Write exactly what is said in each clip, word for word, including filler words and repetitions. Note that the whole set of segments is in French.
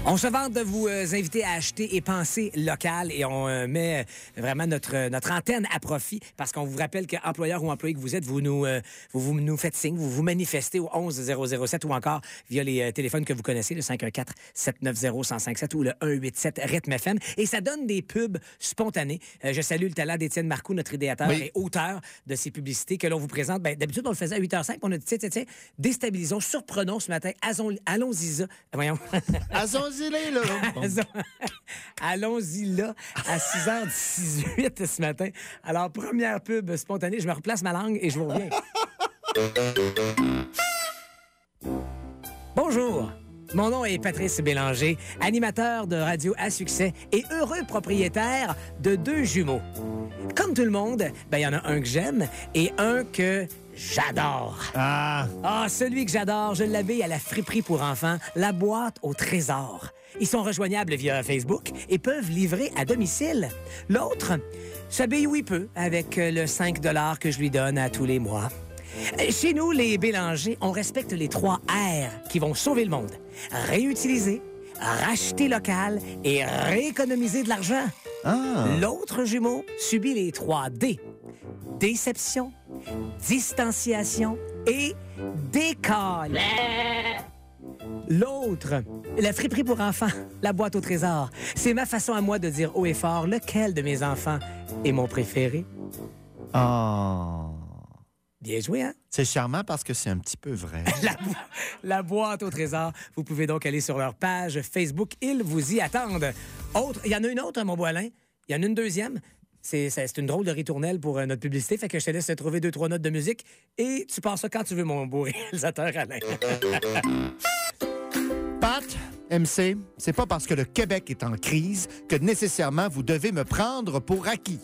On se vante de vous euh, inviter à acheter et penser local et on euh, met euh, vraiment notre euh, notre antenne à profit parce qu'on vous rappelle qu'employeur ou employé que vous êtes, vous nous euh, vous, vous nous faites signe, vous vous manifestez au onze zéro zéro sept ou encore via les euh, téléphones que vous connaissez, le cinq un quatre sept neuf zéro un zéro cinq sept ou le un huit sept rythme F M et ça donne des pubs spontanées. Euh, je salue le talent d'Étienne Marcoux, notre idéateur oui. et auteur de ces publicités que l'on vous présente. Ben, d'habitude, on le faisait à huit heures cinq, on a dit, tiens, tiens, tiens, déstabilisons, surprenons ce matin, allons-y ça. Voyons. Allons-y là. Allons-y là à six heures dix-huit ce matin. Alors, première pub spontanée, je me replace ma langue et je vous reviens. Bonjour. Mon nom est Patrice Bélanger, animateur de radio à succès et heureux propriétaire de deux jumeaux. Comme tout le monde, ben il y en a un que j'aime et un que j'adore. Ah! Ah, celui que j'adore, je l'avais à la friperie pour enfants, la boîte au trésor. Ils sont rejoignables via Facebook et peuvent livrer à domicile. L'autre s'habille où il peut avec le cinq dollars que je lui donne à tous les mois. Chez nous, les Bélanger, on respecte les trois R qui vont sauver le monde. Réutiliser, racheter local et rééconomiser de l'argent. Ah. L'autre jumeau subit les trois D. Déception, distanciation et décolle. L'autre, la friperie pour enfants, la boîte au trésor. C'est ma façon à moi de dire haut et fort lequel de mes enfants est mon préféré. Oh. Bien joué, hein? C'est charmant parce que c'est un petit peu vrai. la, bo- la boîte au trésor. Vous pouvez donc aller sur leur page Facebook. Ils vous y attendent. Autre, il y en a une autre, mon Boilin. Il y en a une deuxième. C'est, c'est, c'est une drôle de ritournelle pour euh, notre publicité. Fait que je te laisse trouver deux, trois notes de musique. Et tu passes ça quand tu veux, mon beau réalisateur Alain. Pat, M C, c'est pas parce que le Québec est en crise que nécessairement vous devez me prendre pour acquis.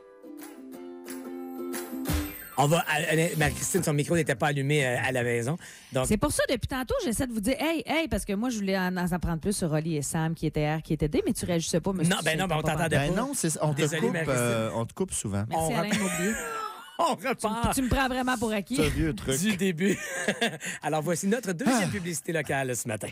On va. Marie-Christine, son micro n'était pas allumé à, à la maison. Donc... C'est pour ça, depuis tantôt, j'essaie de vous dire, hey, hey, parce que moi, je voulais en, en apprendre plus sur Rolly et Sam, qui étaient R, qui étaient D, mais tu réagissais pas, monsieur. Non, ben non, ben on t'entendait pas. Ben non, c'est, on, te Désolé, coupe, euh, on te coupe souvent. Merci, on Alain, rep... m'oublier. On repart. Tu, tu me prends vraiment pour acquis. C'est un vieux truc. Du début. Alors, voici notre deuxième ah. publicité locale ce matin.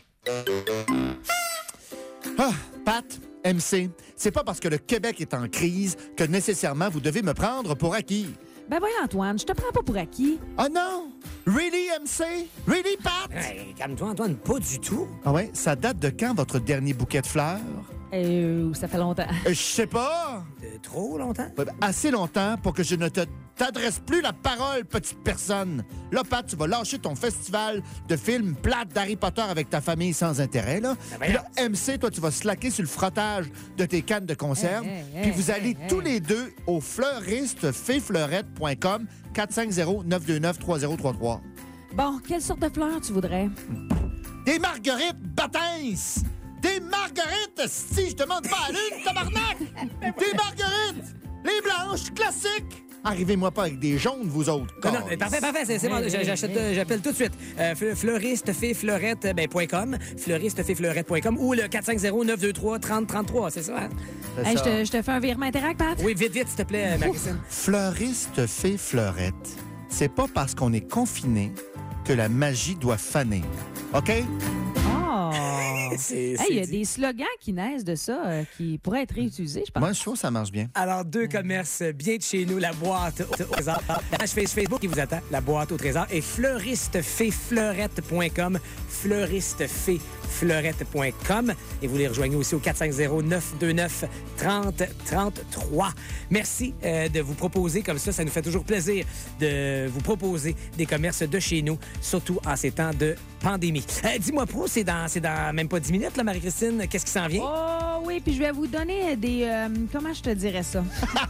Ah, Pat, M C, c'est pas parce que le Québec est en crise que nécessairement vous devez me prendre pour acquis. Ben voyons, Antoine, je te prends pas pour acquis. Oh non! Really, M C? Really, Pat? Hey, calme-toi, Antoine, pas du tout. Ah ouais? Ça date de quand, votre dernier bouquet de fleurs? Euh, ça fait longtemps. Euh, Je sais pas. Euh, trop longtemps? Ouais, assez longtemps pour que je ne te t'adresse plus la parole, petite personne. Là, Pat, tu vas lâcher ton festival de films plates d'Harry Potter avec ta famille sans intérêt, là. Ben Puis là, M C, toi, tu vas slacker sur le frottage de tes cannes de conserve. Hey, hey, puis vous hey, allez hey, tous hey. les deux au fleuriste fée fleurette point com quatre cinq zéro neuf deux neuf trois zéro trois trois. Bon, quelle sorte de fleurs tu voudrais? Des marguerites Batins! Des marguerites! Si, je te demande pas à l'une, tabarnak! Des marguerites! Les blanches, classiques! Arrivez-moi pas avec des jaunes, vous autres. Non, non, parfait, parfait, c'est, c'est bon. J'achète, euh, j'appelle tout de suite. Euh, fleuriste fée fleurette ben, .com, fleuriste fée fleurette point com ou le quatre cinq zéro neuf deux trois trente trente-trois, c'est ça? Hein? C'est Hey, ça. je te, je te fais un virement Interac, Pat? Oui, vite, vite, s'il te plaît, Marie-Christine. Fleuriste fée fleurette. C'est pas parce qu'on est confiné que la magie doit faner. OK? Oh! C'est, c'est Hey, il y a dit. des slogans qui naissent de ça euh, qui pourraient être réutilisés, je pense. Moi, je trouve que ça marche bien. Alors, deux commerces bien de chez nous, la boîte au trésor. La page Facebook qui vous attend, la boîte au trésor. Et fleuriste fée fleurette point com, fleuriste fée fleurette point com. Et vous les rejoignez aussi au quatre cinq zéro neuf deux neuf trente trente-trois. Merci euh, de vous proposer comme ça. Ça nous fait toujours plaisir de vous proposer des commerces de chez nous, surtout en ces temps de pandémie. Euh, dis-moi, Pro, c'est dans, c'est dans même pas dix minutes, là, Marie-Christine. Qu'est-ce qui s'en vient? Oh oui, puis je vais vous donner des... euh, comment je te dirais ça?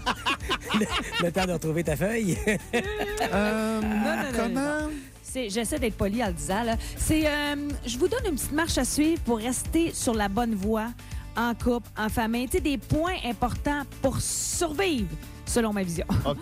le, le temps de retrouver ta feuille. Euh, non, non, comment? C'est, j'essaie d'être poli en le disant. Là. C'est, euh, je vous donne une petite marche à suivre pour rester sur la bonne voie, en couple, en famille. Tu sais, des points importants pour survivre, selon ma vision. OK.